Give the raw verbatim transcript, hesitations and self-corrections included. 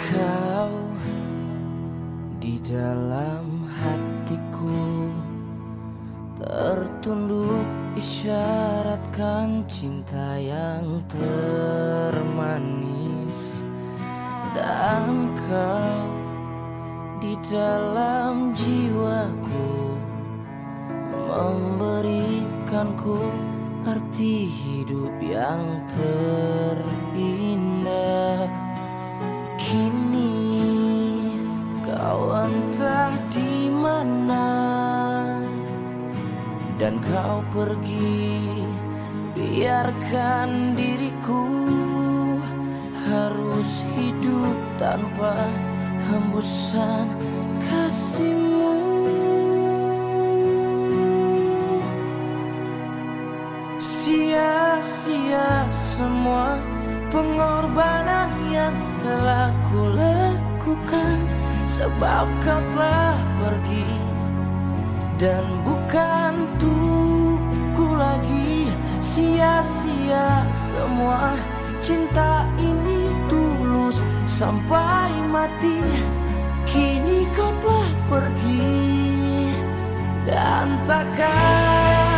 Kau di dalam hatiku, tertunduk isyaratkan cinta yang termanis. Dan kau di dalam jiwaku, memberikanku arti hidup yang terindah. Kini kau entah di mana, dan kau pergi, biarkan diriku harus hidup tanpa hembusan kasihmu. Sia-sia semua pengorbanan yang telah kulakukan, sebab kau telah pergi dan bukan untukku lagi. Sia-sia semua cinta ini tulus sampai mati. Kini kau telah pergi dan takkan